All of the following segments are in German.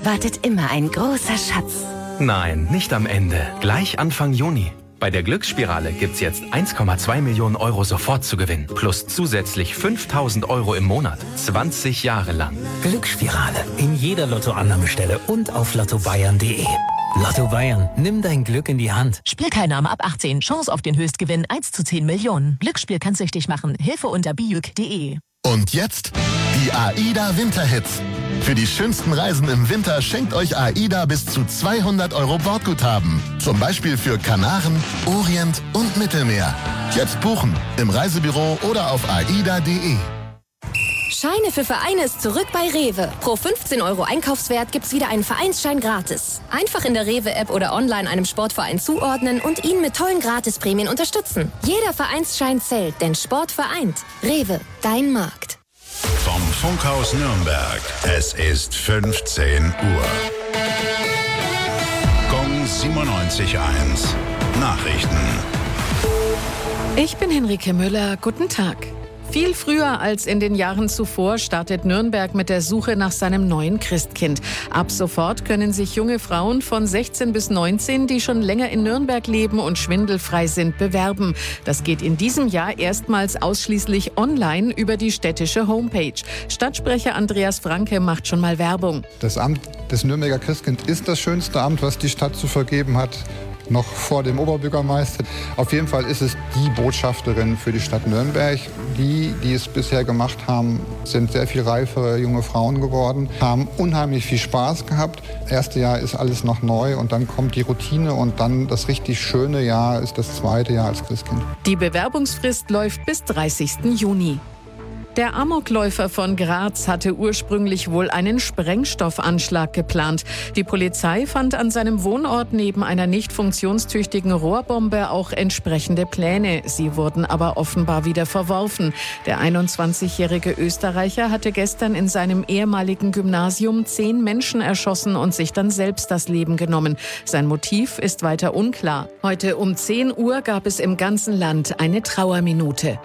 wartet immer ein großer Schatz. Nein, nicht am Ende. Gleich Anfang Juni. Bei der Glücksspirale gibt's jetzt 1,2 Millionen Euro sofort zu gewinnen. Plus zusätzlich 5.000 Euro im Monat. 20 Jahre lang. Glücksspirale. In jeder Lottoannahmestelle und auf lottobayern.de. Lotto Bayern. Nimm dein Glück in die Hand. Spielteilnahme ab 18. Chance auf den Höchstgewinn 1:10 Millionen. Glücksspiel kann süchtig machen. Hilfe unter bijuk.de. Und jetzt die AIDA Winterhits. Für die schönsten Reisen im Winter schenkt euch AIDA bis zu 200 Euro Bordguthaben. Zum Beispiel für Kanaren, Orient und Mittelmeer. Jetzt buchen im Reisebüro oder auf aida.de. Scheine für Vereine ist zurück bei Rewe. Pro 15 Euro Einkaufswert gibt's wieder einen Vereinsschein gratis. Einfach in der Rewe-App oder online einem Sportverein zuordnen und ihn mit tollen Gratisprämien unterstützen. Jeder Vereinsschein zählt, denn Sport vereint. Rewe, dein Markt. Vom Funkhaus Nürnberg. Es ist 15 Uhr. Gong 97.1. Nachrichten. Ich bin Henrike Müller. Guten Tag. Viel früher als in den Jahren zuvor startet Nürnberg mit der Suche nach seinem neuen Christkind. Ab sofort können sich junge Frauen von 16 bis 19, die schon länger in Nürnberg leben und schwindelfrei sind, bewerben. Das geht in diesem Jahr erstmals ausschließlich online über die städtische Homepage. Stadtsprecher Andreas Franke macht schon mal Werbung. Das Amt des Nürnberger Christkind ist das schönste Amt, was die Stadt zu vergeben hat. Noch vor dem Oberbürgermeister. Auf jeden Fall ist es die Botschafterin für die Stadt Nürnberg. Die es bisher gemacht haben, sind sehr viel reifere junge Frauen geworden, haben unheimlich viel Spaß gehabt. Das erste Jahr ist alles noch neu und dann kommt die Routine und dann das richtig schöne Jahr ist das zweite Jahr als Christkind. Die Bewerbungsfrist läuft bis 30. Juni. Der Amokläufer von Graz hatte ursprünglich wohl einen Sprengstoffanschlag geplant. Die Polizei fand an seinem Wohnort neben einer nicht funktionstüchtigen Rohrbombe auch entsprechende Pläne. Sie wurden aber offenbar wieder verworfen. Der 21-jährige Österreicher hatte gestern in seinem ehemaligen Gymnasium 10 Menschen erschossen und sich dann selbst das Leben genommen. Sein Motiv ist weiter unklar. Heute um 10 Uhr gab es im ganzen Land eine Trauerminute.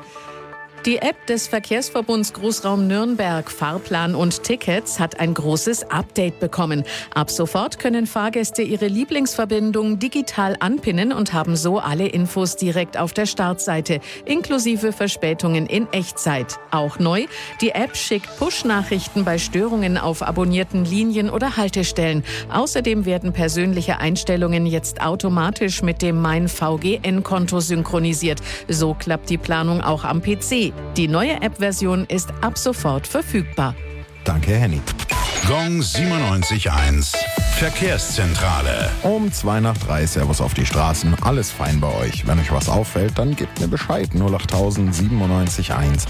Die App des Verkehrsverbunds Großraum Nürnberg, Fahrplan und Tickets, hat ein großes Update bekommen. Ab sofort können Fahrgäste ihre Lieblingsverbindung digital anpinnen und haben so alle Infos direkt auf der Startseite, inklusive Verspätungen in Echtzeit. Auch neu, die App schickt Push-Nachrichten bei Störungen auf abonnierten Linien oder Haltestellen. Außerdem werden persönliche Einstellungen jetzt automatisch mit dem Mein VGN-Konto synchronisiert. So klappt die Planung auch am PC. Die neue App-Version ist ab sofort verfügbar. Danke, Henny. Gong 97.1. Verkehrszentrale. Um 2:03, Servus auf die Straßen. Alles fein bei euch. Wenn euch was auffällt, dann gebt mir Bescheid. 08000 97.1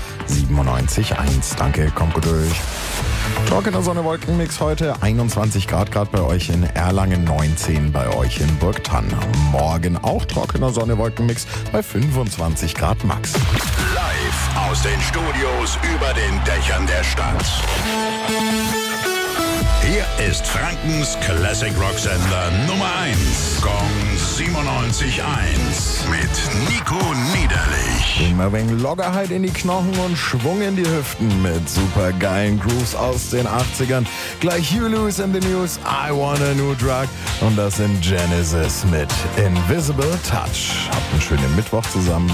97.1. Danke, kommt gut durch. Trockener Sonne-Wolken-Mix heute. 21 Grad bei euch in Erlangen, 19 bei euch in Burgthann. Morgen auch trockener Sonne-Wolken-Mix bei 25 Grad max. Live aus den Studios über den Dächern der Stadt. Hier ist Frankens Classic Rock Sender Nummer 1. Gong 97.1 mit Nico Niederlich. Immer wegen Lockerheit in die Knochen und Schwung in die Hüften mit supergeilen Grooves aus den 80ern. Gleich Huey Lewis in the News, I Want a New Drug. Und das sind Genesis mit Invisible Touch. Habt einen schönen Mittwoch zusammen.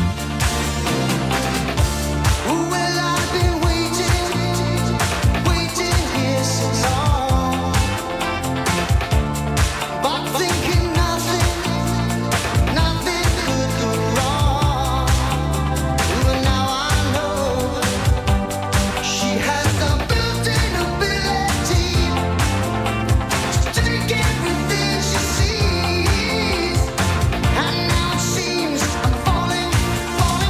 Falling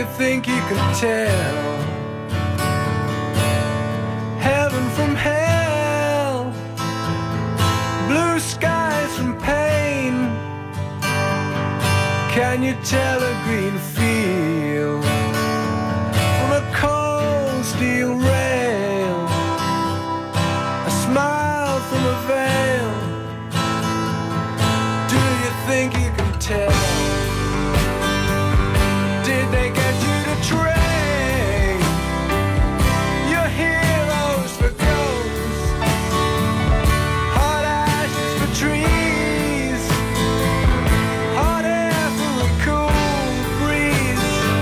you think you can tell heaven from hell, blue skies from pain? Can you tell a green field from a cold steel rail, a smile from a veil? Do you think you can tell? Did they get you to train your heroes for ghosts, hot ashes for trees, hot air for a cool breeze?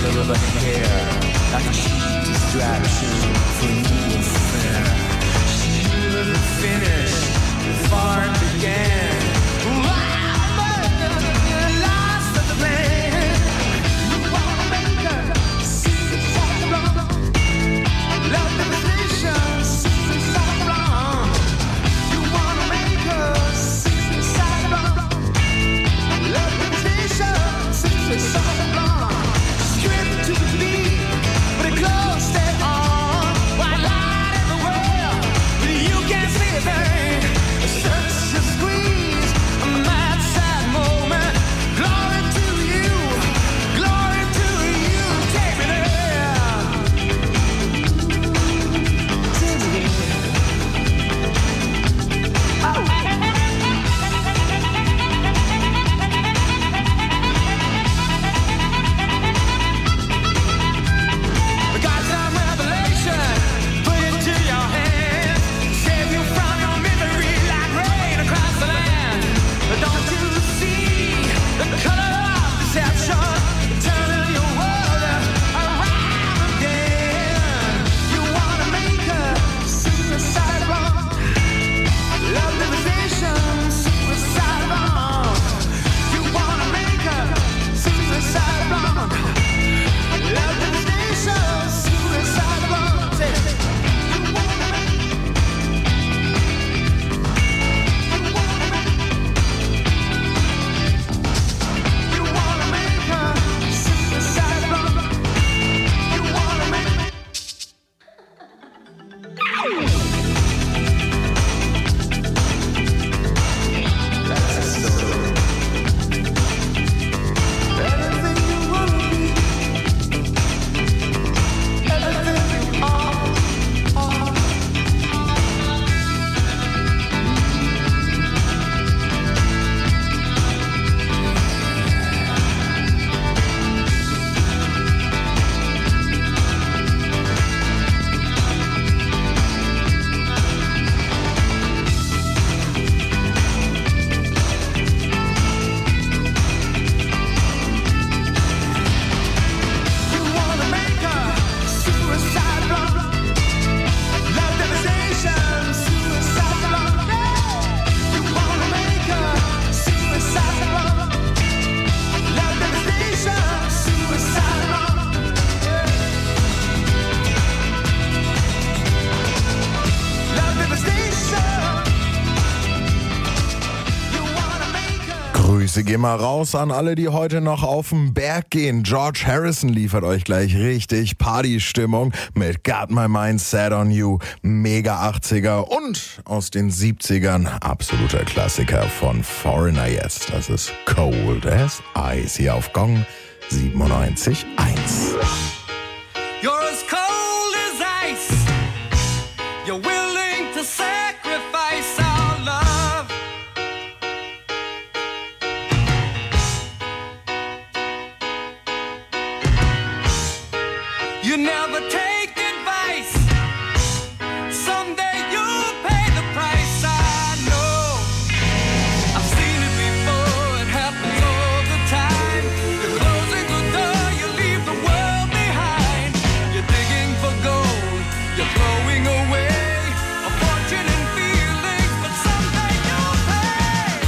color of her hair, like a cheap distraction for new affair. She wouldn't finish before it began. Lost of the plan. You wanna make her suicide wrong. Love devastation, suicide wrong. You wanna make her suicide wrong. Love devastation, suicide wrong. Stripped to the beat, but it close stay on. White light everywhere, but you can't see a thing. Search and squeeze, a mad sad moment. Glory to you, take me there. Take me there. Oh. Grüße gehen mal raus an alle, die heute noch auf den Berg gehen. George Harrison liefert euch gleich richtig Partystimmung mit Got My Mind Set on You, mega 80er und aus den 70ern absoluter Klassiker von Foreigner jetzt. Das ist Cold as Ice hier auf Gong 97.1. You're as cold as ice. You're willing to sacrifice our love. You never take advice. Someday you'll pay the price. I know. I've seen it before. It happens all the time. You're closing the door. You leave the world behind. You're digging for gold. You're throwing away a fortune and feelings, but someday you'll pay.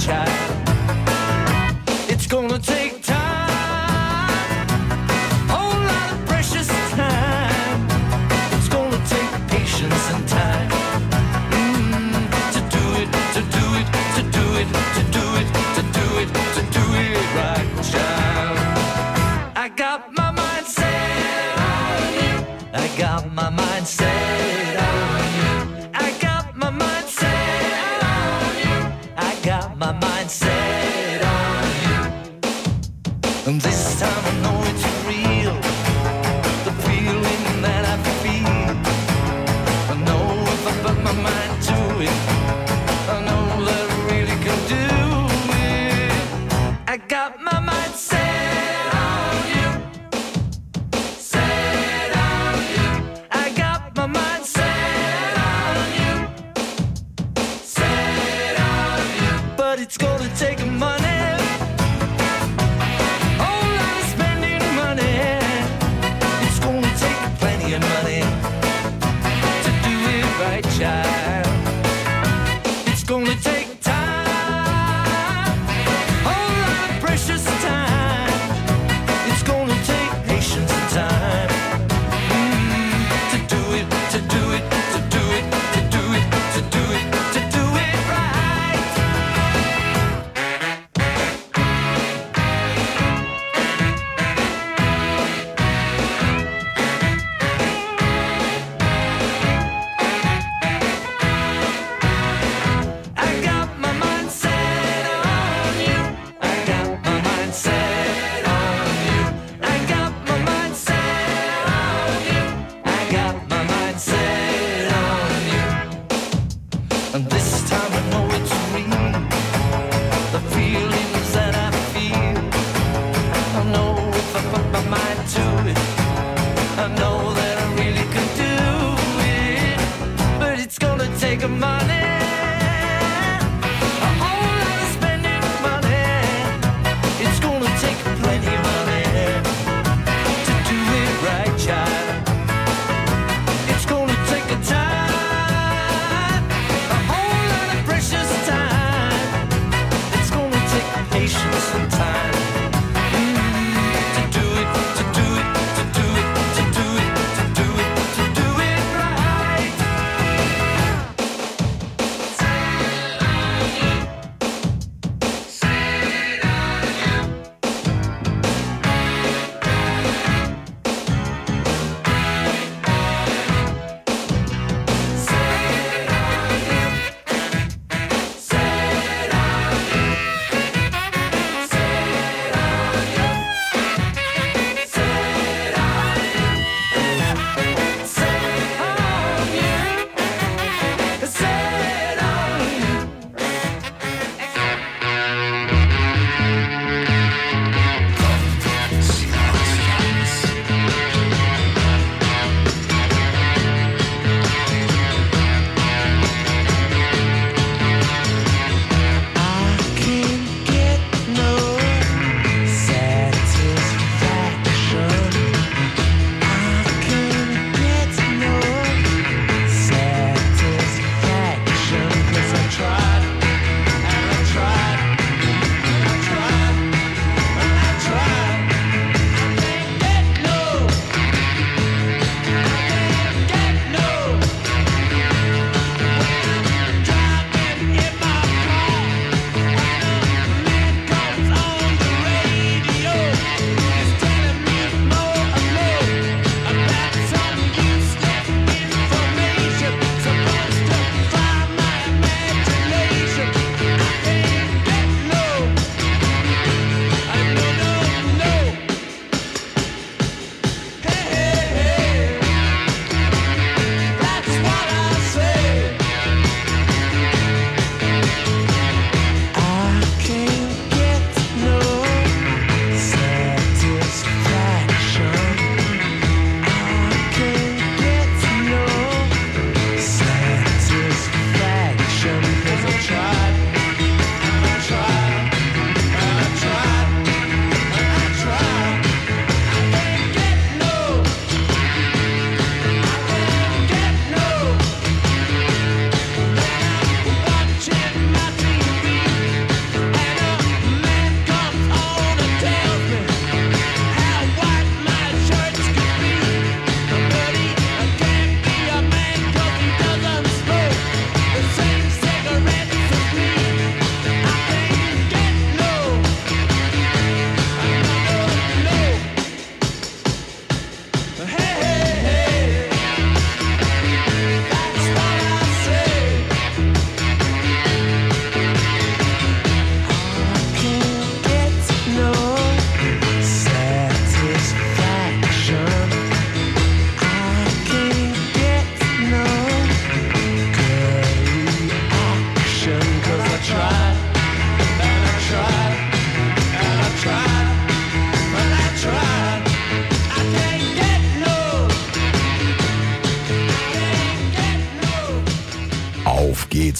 child. It's gonna take time, whole lot of precious time. It's gonna take patience and time to do it, to do it, to do it, to do it, to do it, to do it right, child. I got my mind set on you. I got my mind set on you. I got my mind set on you. I got my mind set on you. And this time I know it's real, the feeling that I feel. I know if I put my mind to it, I know that I really can do it. I got my mind set on you, set on you. I got my mind set on you, set on you. But it's gonna take money, whole lot of spending money. It's gonna take plenty of money to do it right, child. It's gonna take time, whole lot of precious time. It's gonna take patience and time to do it, to do it, to do it, to do it, to do it, to do it right.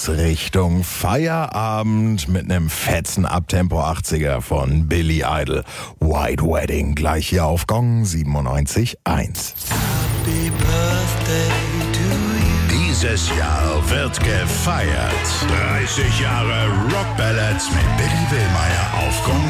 geht's Richtung Feierabend mit einem fetzen Abtempo 80er von Billy Idol. White Wedding, gleich hier auf Gong 97.1. Dieses Jahr wird gefeiert. 30 Jahre Rock Ballads mit Billy Willmeier auf Gong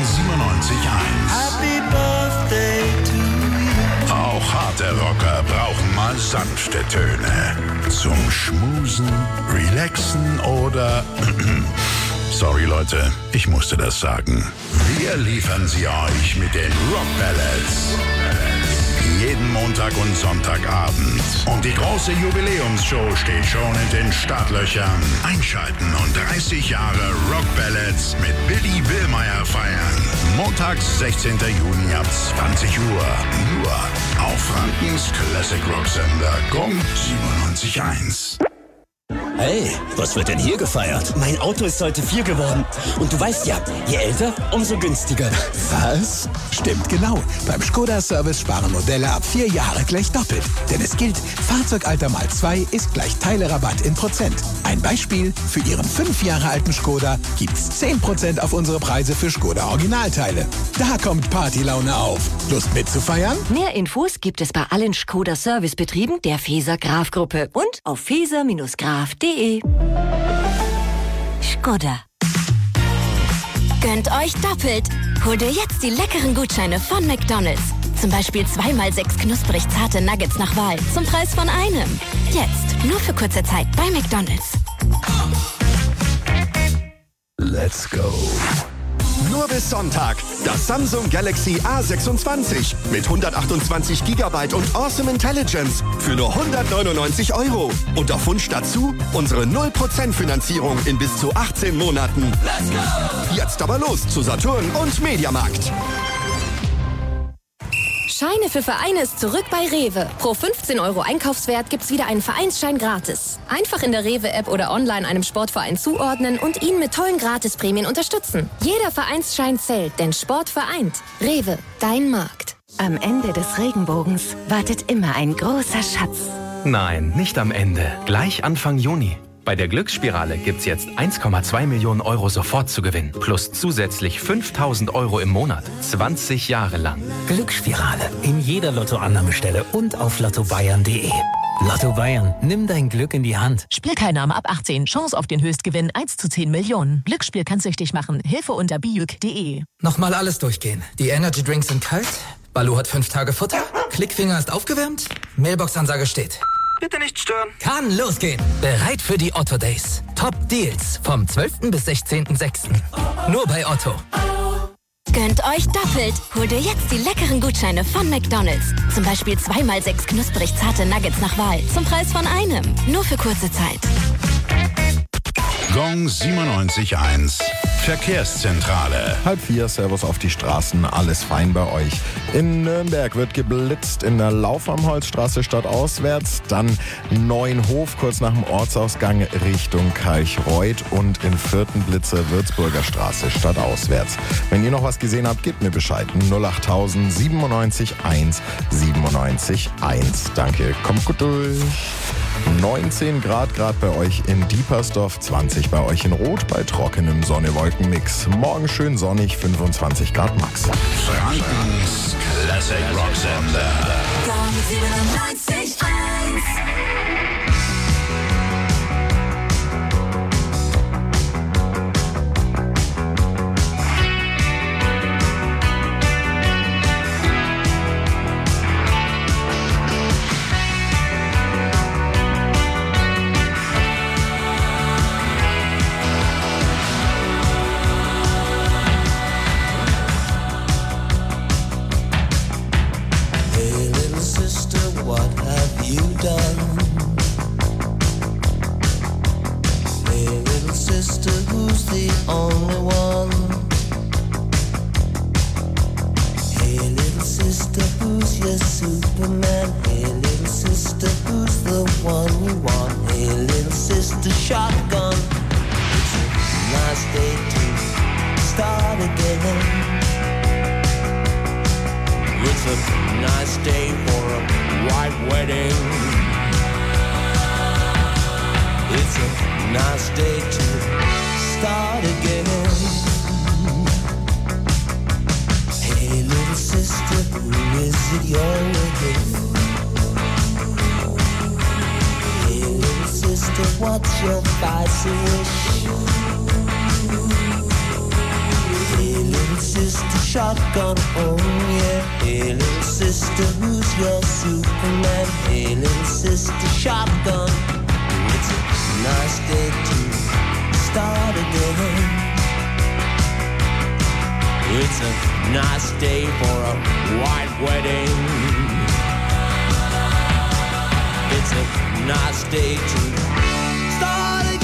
97.1. Auch harte Rocker brauchen mal sanfte Töne. Zum Schmusen, Relaxen oder... Sorry Leute, ich musste das sagen. Wir liefern sie euch mit den Rock Ballads. Jeden Montag und Sonntagabend. Und die große Jubiläumsshow steht schon in den Startlöchern. Einschalten und 30 Jahre Rock Ballads mit Billy Willmeier feiern. Montags, 16. Juni ab 20 Uhr. Nur auf Frankens Classic Rock Sender Gong 97.1. Hey, was wird denn hier gefeiert? Mein Auto ist heute 4 geworden. Und du weißt ja, je älter, umso günstiger. Was? Stimmt genau. Beim Skoda-Service sparen Modelle ab 4 Jahre gleich doppelt. Denn es gilt, Fahrzeugalter mal 2 ist gleich Teilerabatt in Prozent. Ein Beispiel, für Ihren 5 Jahre alten Skoda gibt's 10% auf unsere Preise für Skoda Originalteile. Da kommt Partylaune auf. Lust mitzufeiern? Mehr Infos gibt es bei allen Skoda-Servicebetrieben der Feser-Graf-Gruppe und auf feser-graf.de. Skoda. Gönnt euch doppelt. Hol dir jetzt die leckeren Gutscheine von McDonald's. Zum Beispiel 2x6 knusprig zarte Nuggets nach Wahl zum Preis von einem. Jetzt, nur für kurze Zeit bei McDonald's. Let's go. Nur bis Sonntag. Das Samsung Galaxy A26 mit 128 GB und Awesome Intelligence für nur 199 €. Und auf Wunsch dazu unsere 0% Finanzierung in bis zu 18 Monaten. Let's go! Jetzt aber los zu Saturn und Mediamarkt. Scheine für Vereine ist zurück bei Rewe. Pro 15 € Einkaufswert gibt's wieder einen Vereinsschein gratis. Einfach in der Rewe-App oder online einem Sportverein zuordnen und ihn mit tollen Gratisprämien unterstützen. Jeder Vereinsschein zählt, denn Sport vereint. Rewe, dein Markt. Am Ende des Regenbogens wartet immer ein großer Schatz. Nein, nicht am Ende. Gleich Anfang Juni. Bei der Glücksspirale gibt's jetzt 1,2 Millionen € sofort zu gewinnen. Plus zusätzlich 5.000 € im Monat. 20 Jahre lang. Glücksspirale. In jeder Lottoannahmestelle und auf lottobayern.de. Lotto Bayern. Nimm dein Glück in die Hand. Spielteilnahme ab 18. Chance auf den Höchstgewinn 1 zu 10 Millionen. Glücksspiel kann süchtig machen. Hilfe unter biuk.de. Nochmal alles durchgehen. Die Energy Drinks sind kalt. Balu hat 5 Tage Futter. Klickfinger ist aufgewärmt. Mailbox-Ansage steht. Bitte nicht stören. Kann losgehen. Bereit für die Otto Days. Top Deals vom 12. bis 16.06. Nur bei Otto. Gönnt euch doppelt. Hol dir jetzt die leckeren Gutscheine von McDonald's. Zum Beispiel 2x6 knusprig zarte Nuggets nach Wahl zum Preis von einem. Nur für kurze Zeit. Gong 97.1. Verkehrszentrale. 3:30, Servus auf die Straßen, alles fein bei euch. In Nürnberg wird geblitzt in der Lauf am Holzstraße stadtauswärts, dann Neuenhof kurz nach dem Ortsausgang Richtung Kalchreuth und in Vierten Blitze Würzburger Straße stadtauswärts. Wenn ihr noch was gesehen habt, gebt mir Bescheid. 08000 97 1 97 1. Danke, kommt gut durch. 19 Grad bei euch in Diepersdorf, 20 bei euch in Rot, bei trockenem Sonne-Wolken-Mix. Morgen schön sonnig, 25 Grad max. Frankens Classic Rock Sender. Gong 97.1. It's a nice day to start again. Hey little sister, who is it you're with? Hey little sister, what's your spicy wish? Hey little sister, shotgun, oh yeah. Hey little sister, who's your Superman? Hey little sister, shotgun. It's a nice day to start again. It's a nice day for a white wedding. It's a nice day to start again.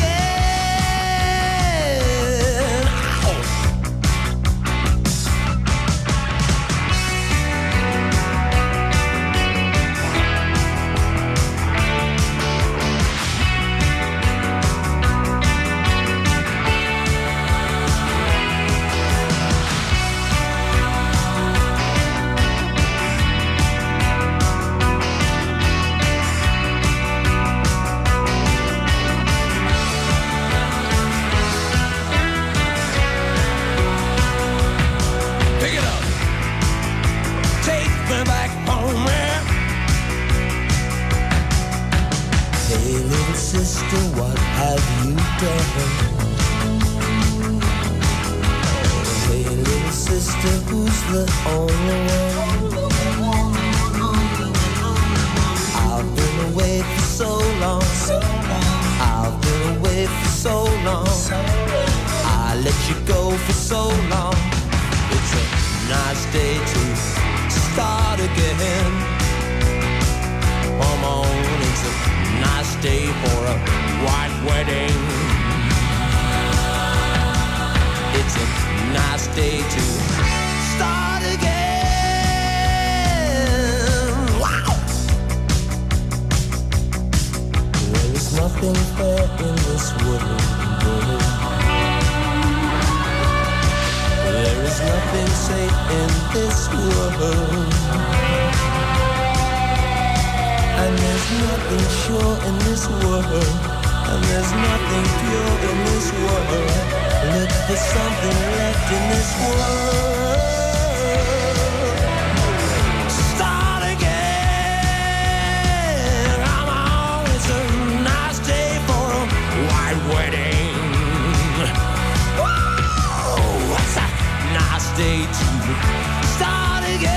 Sister, what have you done? Hey little sister, who's the only one? I've been away for so long. I've been away for so long. I let you go for so long. It's a nice day to start again. Come on, it's a nice day for a white wedding. It's a nice day to start again. Wow! There is nothing fair in this world. There is nothing safe in this world. And there's nothing sure in this world. And there's nothing pure in this world. Look for something left in this world. Start again. Come on, it's a nice day for a white wedding. Whoa, it's a nice day to start again.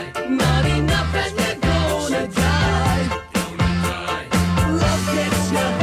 Time on my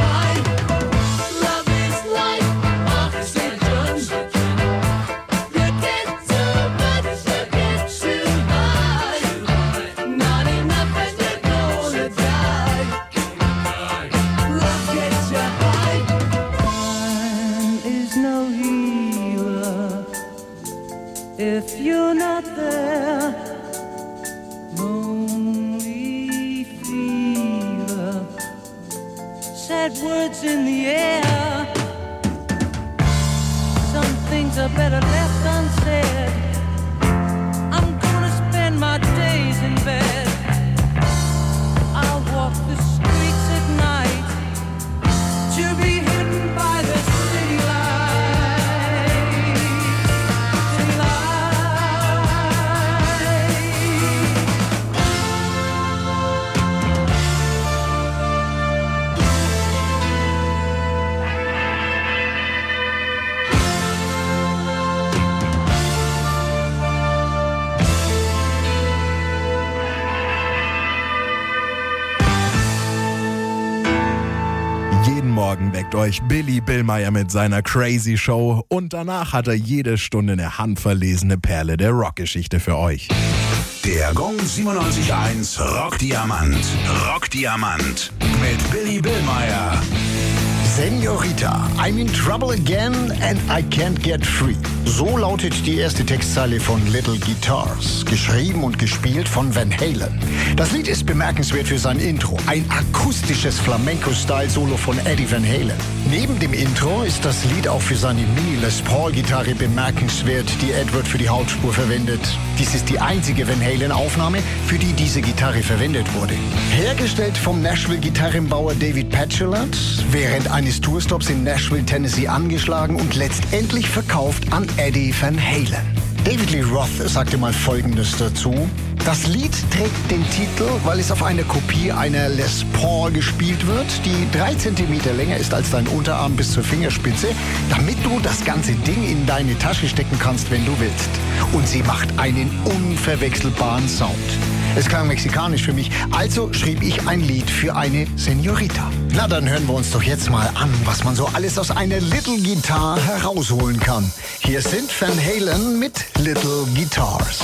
sad words in the air. Some things are better left unsaid. I'm gonna spend my days in bed. I'll walk the streets at night to be hidden by the city lights. City Jeden Morgen weckt euch Billy Billmeyer mit seiner Crazy Show und danach hat er jede Stunde eine handverlesene Perle der Rockgeschichte für euch. Der Gong 97.1 Rockdiamant. Rockdiamant. Mit Billy Billmeyer. Senorita, I'm in trouble again and I can't get free. So lautet die erste Textzeile von Little Guitars, geschrieben und gespielt von Van Halen. Das Lied ist bemerkenswert für sein Intro, ein akustisches Flamenco-Style-Solo von Eddie Van Halen. Neben dem Intro ist das Lied auch für seine Mini-Les Paul-Gitarre bemerkenswert, die Edward für die Hauptspur verwendet. Dies ist die einzige Van Halen-Aufnahme, für die diese Gitarre verwendet wurde. Hergestellt vom Nashville-Gitarrenbauer David Patchoulart, während eines Tourstops in Nashville, Tennessee angeschlagen und letztendlich verkauft an Eddie Van Halen. David Lee Roth sagte mal Folgendes dazu: Das Lied trägt den Titel, weil es auf einer Kopie einer Les Paul gespielt wird, die 3 Zentimeter länger ist als dein Unterarm bis zur Fingerspitze, damit du das ganze Ding in deine Tasche stecken kannst, wenn du willst. Und sie macht einen unverwechselbaren Sound. Es klang mexikanisch für mich, also schrieb ich ein Lied für eine Senorita. Na, dann hören wir uns doch jetzt mal an, was man so alles aus einer Little Guitar herausholen kann. Hier sind Van Halen mit Little Guitars.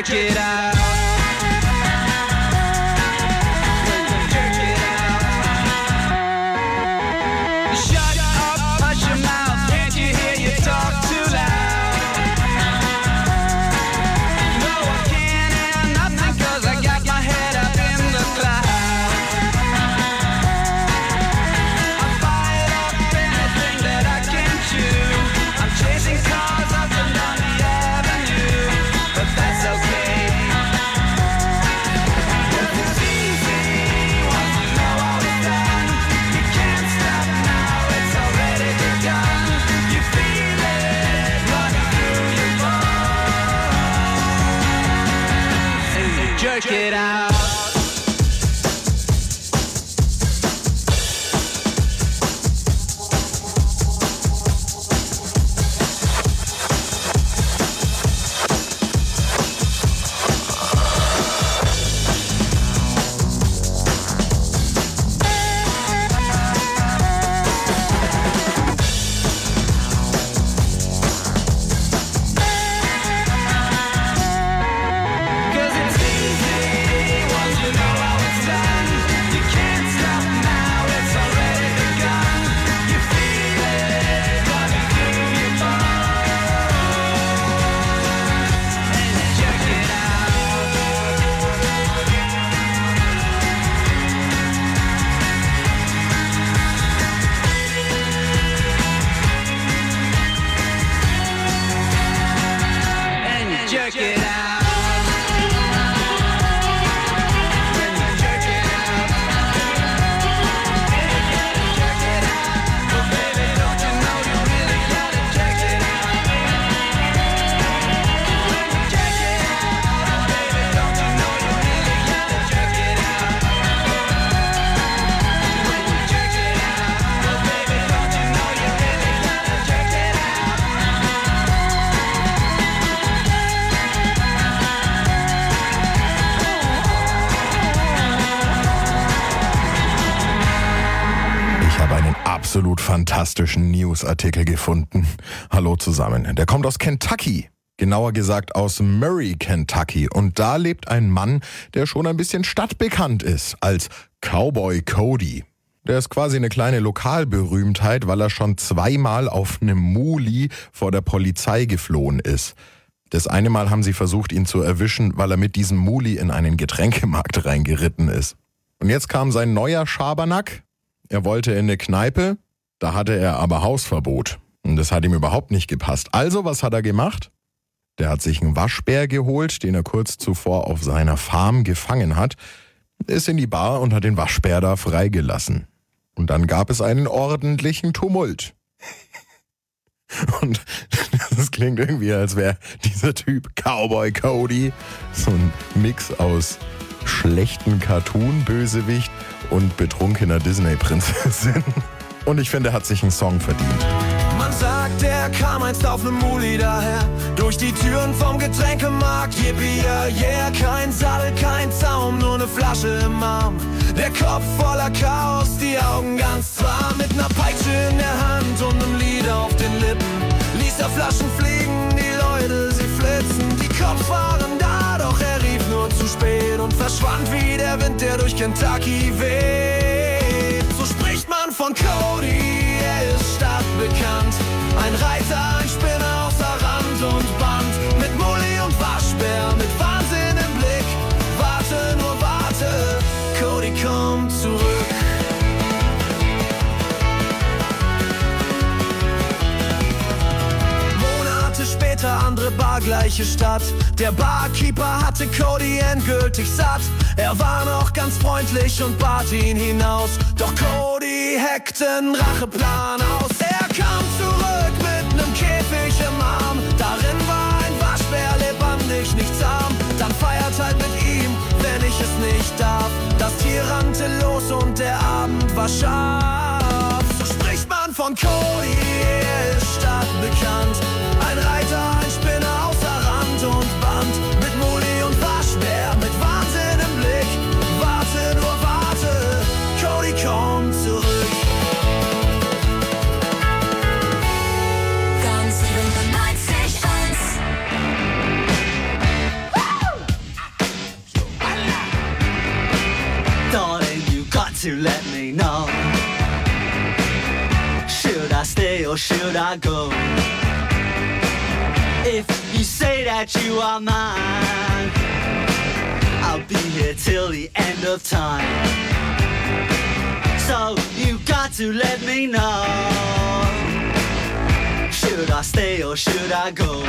jerk it out. Shut up, hush your mouth, can't you hear you talk too loud? No, I can't hear nothing 'cause I got my head up in the clouds. I bite up anything that I can chew. I'm chasing cars up and down the avenue, but that's okay. It's easy once you know all is done. You can't stop now, it's already begun. You feel it running through your bones. And you jerk it out. Cause it's easy once you know how it's done. You can't stop now, it's already begun. You feel it running through your bones. And you jerk it out. And you jerk it out. When you jerk it out. Jerk it out. Oh baby, don't you know you really gotta jerk it out. When you jerk it out. Oh baby, don't you know you really gotta jerk it out. When you jerk it out. Oh baby, don't you know you really gotta jerk it out. Ich habe einen absolut fantastischen Newsartikel gefunden. Hallo zusammen. Der kommt aus Kentucky. Genauer gesagt aus Murray, Kentucky. Und da lebt ein Mann, der schon ein bisschen stadtbekannt ist, als Cowboy Cody. Der ist quasi eine kleine Lokalberühmtheit, weil er schon zweimal auf einem Muli vor der Polizei geflohen ist. Das eine Mal haben sie versucht, ihn zu erwischen, weil er mit diesem Muli in einen Getränkemarkt reingeritten ist. Und jetzt kam sein neuer Schabernack. Er wollte in eine Kneipe, da hatte er aber Hausverbot. Und das hat ihm überhaupt nicht gepasst. Also, was hat er gemacht? Der hat sich einen Waschbär geholt, den er kurz zuvor auf seiner Farm gefangen hat, ist in die Bar und hat den Waschbär da freigelassen. Und dann gab es einen ordentlichen Tumult. Und das klingt irgendwie, als wäre dieser Typ Cowboy Cody so ein Mix aus schlechten Cartoon-Bösewicht und betrunkener Disney-Prinzessin. Und ich finde, er hat sich einen Song verdient. Man sagt, er kam einst auf nem Muli daher, durch die Türen vom Getränkemarkt. Yippie, yeah, yeah, kein Sattel, kein Zaum, nur ne Flasche im Arm. Der Kopf voller Chaos, die Augen ganz zahm, mit ner Peitsche in der Hand und nem Lied auf den Lippen. Ließ er Flaschen fliegen, die Leute, sie flitzen. Die Cops waren da, doch er rief nur zu spät und verschwand wie der Wind, der durch Kentucky weht. So spricht man von Cody, er ist stadtbekannt. Ein Reiter, ein Spinner außer Rand und Band. Mit Muli und Waschbär, mit Wahnsinn im Blick. Warte, nur warte, Cody kommt zurück. Monate später, andere Bar, gleiche Stadt. Der Barkeeper hatte Cody endgültig satt. Er war noch ganz freundlich und bat ihn hinaus. Doch Cody heckte einen Racheplan aus. Er kam zurück mit nem Käfig im Arm. Darin war ein Waschbär, lebendig, nicht zahm. Dann feiert halt mit ihm, wenn ich es nicht darf. Das Tier rannte los und der Abend war scharf. So spricht man von Cody, er ist stadtbekannt. Ein Reiter, ein Spinner außer Rand und Band. Mit Muli und Waschbär, mit Wahnsinn im Blick. Warte, nur warte, Cody kommt zurück. stay or should I go? If you say that you are mine, I'll be here till the end of time. So you got to let me know, should I stay or should I go?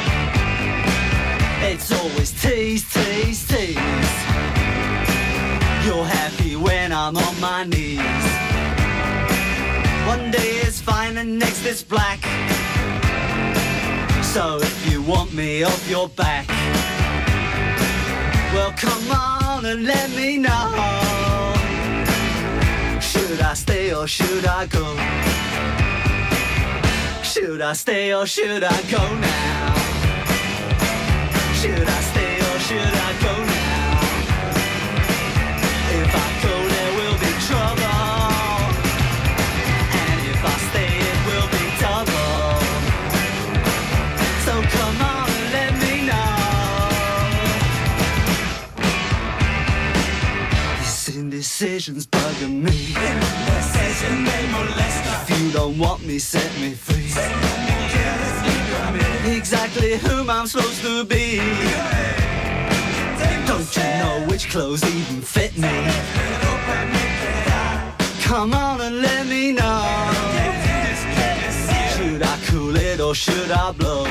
It's always tease, tease, tease. You're happy when I'm on my knees. One day it's fine and next it's black. So if you want me off your back, well come on and let me know, should I stay or should I go? Should I stay or should I go now? Should I stay or should I go now? If I go there will be trouble, and if I stay it will be double. So come on and let me know. These indecisions bugging me. Indecision, they molest us. If you don't want me, set me free. Exactly whom I'm supposed to be. Don't you know which clothes even fit me? Come on and let me know, should I cool it or should I blow?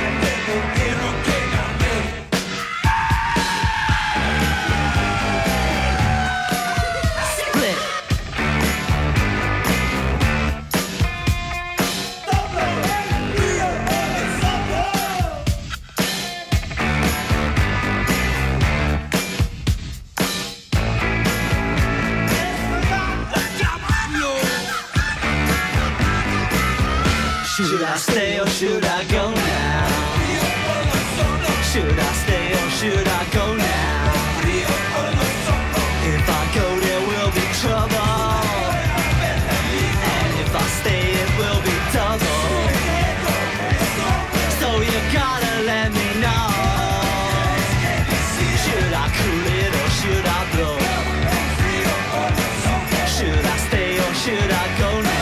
Should I stay or should I go now? Should I stay or should I go now? If I go there will be trouble, and if I stay it will be double. So you gotta let me know, should I cool it or should I blow? Should I stay or should I go now?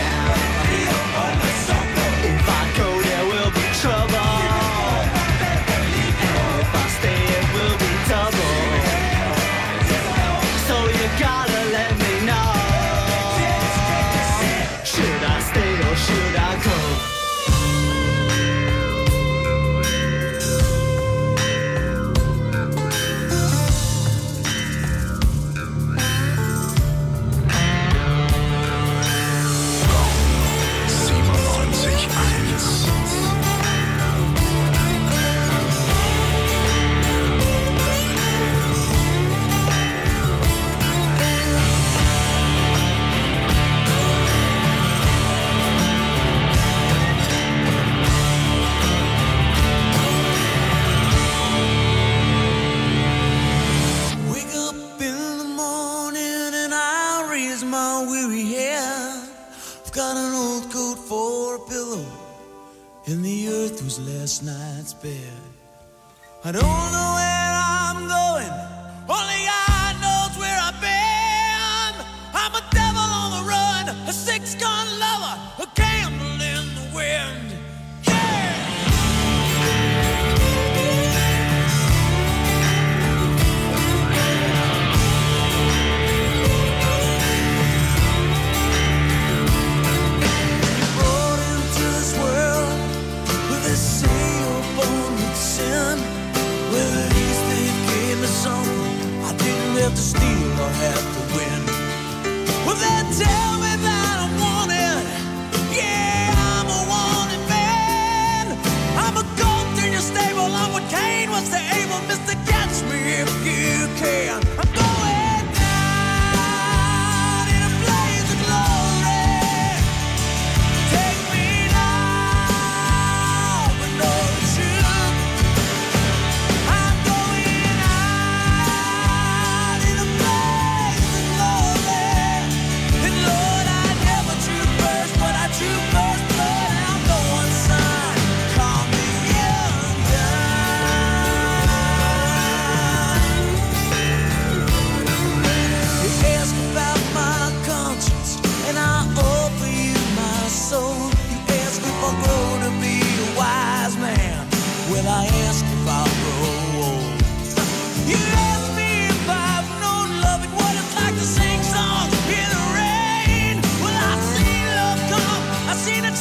Last night's bed. I don't know where I'm going, only God knows where I've been. I'm a devil on the run, a six-gun lover, a candle in the wind. Sin, well at least they gave me some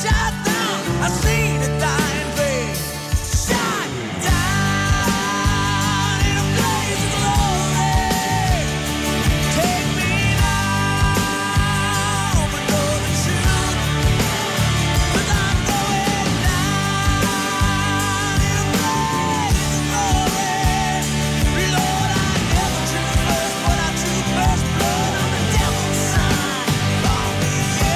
shot down. I seen a dying babe shot down in a blaze of glory. Take me now, but know the truth, 'cause I'm going down in a blaze of glory. Lord, I never drew first, but I drew first blood on the devil's side. Call me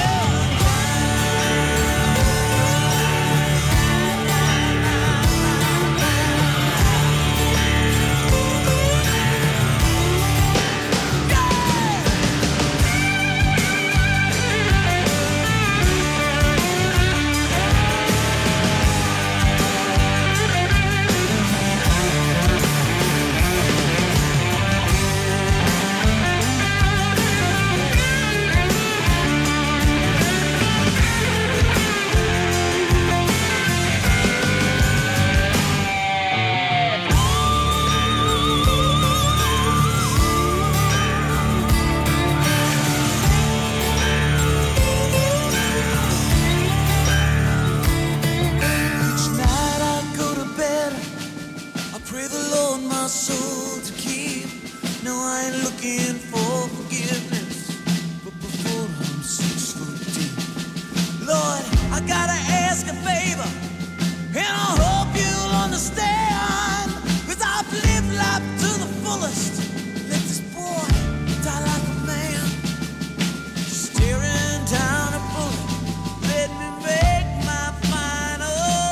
Each night I go to bed, I pray the Lord my soul to keep. No, I ain't looking for forgiveness, but before I'm 6 foot deep. Lord, I gotta ask a favor, and I hope you'll understand, 'cause I've lived life to the fullest. Let this boy die like a man, staring down a bullet. Let me make my final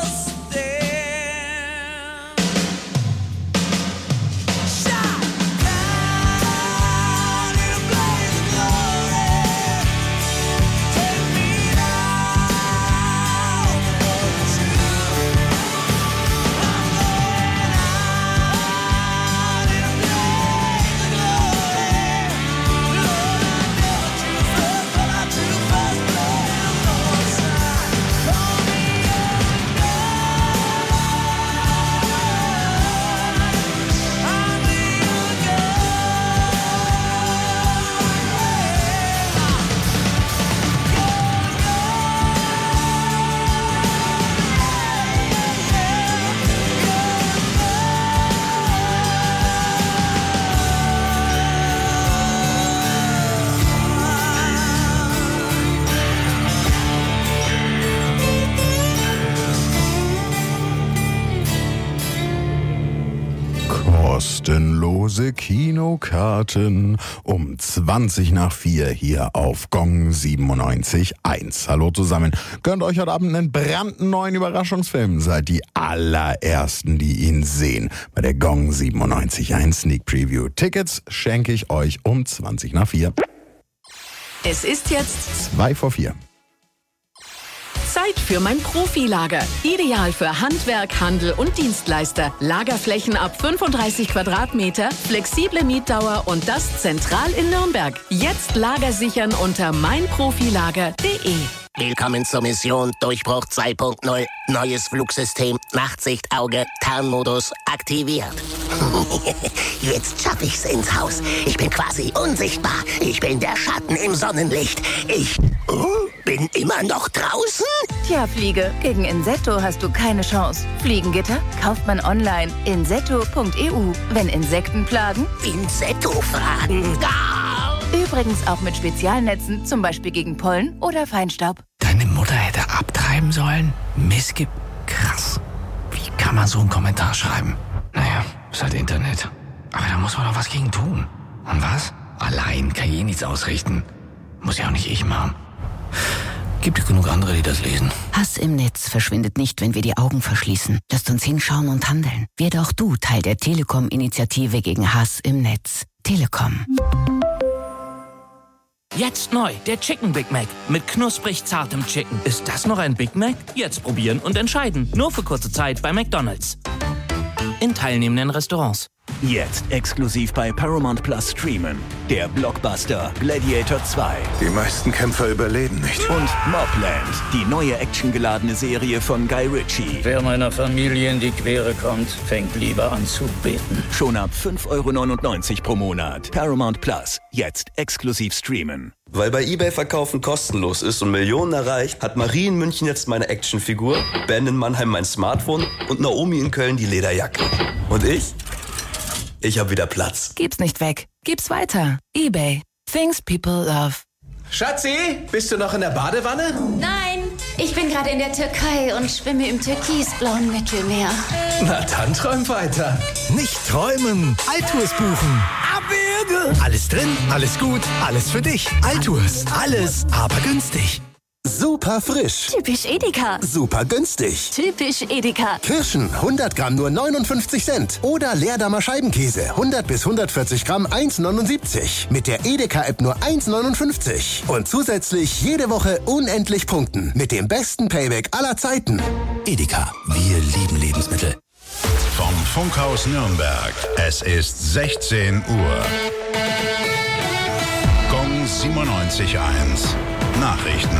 stand. Shot down in a blaze of glory. Take me now, but know the truth. I'm going out in a blaze of glory. Lord, I never drew first, but I drew first blood on the side. Call me Kostenlose Kinokarten um 4:20 hier auf Gong 97.1. Hallo zusammen. Gönnt euch heute Abend einen brandneuen Überraschungsfilm. Seid die allerersten, die ihn sehen. Bei der Gong 97.1 Sneak Preview. Tickets schenke ich euch um 4:20. Es ist jetzt 3:45. Zeit für mein Profilager. Ideal für Handwerk, Handel und Dienstleister. Lagerflächen ab 35 Quadratmeter, flexible Mietdauer und das zentral in Nürnberg. Jetzt Lager sichern unter meinprofilager.de. Willkommen zur Mission Durchbruch 2.0. Neues Flugsystem, Nachtsichtauge, Tarnmodus aktiviert. Jetzt schaffe ich's ins Haus. Ich bin quasi unsichtbar. Ich bin der Schatten im Sonnenlicht. Ich bin immer noch draußen? Tja, Fliege, gegen Insetto hast du keine Chance. Fliegengitter kauft man online. Insetto.eu. Wenn Insekten plagen? Insetto-Fragen. Übrigens auch mit Spezialnetzen, zum Beispiel gegen Pollen oder Feinstaub. Deine Mutter hätte abtreiben sollen? Missge... Krass. Wie kann man so einen Kommentar schreiben? Naja, ist halt Internet. Aber da muss man doch was gegen tun. Und was? Allein kann ich nichts ausrichten. Muss ja auch nicht ich machen. Gibt genug andere, die das lesen. Hass im Netz verschwindet nicht, wenn wir die Augen verschließen. Lasst uns hinschauen und handeln. Werde auch du Teil der Telekom-Initiative gegen Hass im Netz. Telekom. Jetzt neu, der Chicken Big Mac mit knusprig zartem Chicken. Ist das noch ein Big Mac? Jetzt probieren und entscheiden. Nur für kurze Zeit bei McDonald's. In teilnehmenden Restaurants. Jetzt exklusiv bei Paramount Plus streamen. Der Blockbuster Gladiator 2. Die meisten Kämpfer überleben nicht. Und Mobland, die neue actiongeladene Serie von Guy Ritchie. Wer meiner Familie in die Quere kommt, fängt lieber an zu beten. Schon ab 5,99 € pro Monat. Paramount Plus, jetzt exklusiv streamen. Weil bei eBay Verkaufen kostenlos ist und Millionen erreicht, hat Marie in München jetzt meine Actionfigur, Ben in Mannheim mein Smartphone und Naomi in Köln die Lederjacke. Und ich? Ich hab wieder Platz. Gib's nicht weg. Gib's weiter. eBay. Things people love. Schatzi, bist du noch in der Badewanne? Nein, ich bin gerade in der Türkei und schwimme im türkisblauen Mittelmeer. Na dann träum weiter. Nicht träumen, Altours buchen. Abwürge. Alles drin, alles gut, alles für dich. Altours, alles, aber günstig. Super frisch. Typisch Edeka. Super günstig. Typisch Edeka. Kirschen, 100 Gramm nur 59 Cent. Oder Leerdammer Scheibenkäse, 100 bis 140 Gramm 1,79. Mit der Edeka-App nur 1,59. Und zusätzlich jede Woche unendlich punkten. Mit dem besten Payback aller Zeiten. Edeka, wir lieben Lebensmittel. Vom Funkhaus Nürnberg. Es ist 16 Uhr. Gong 97.1. Nachrichten.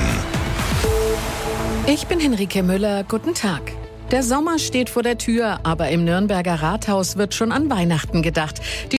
Ich bin Henrike Müller. Guten Tag. Der Sommer steht vor der Tür, aber im Nürnberger Rathaus wird schon an Weihnachten gedacht.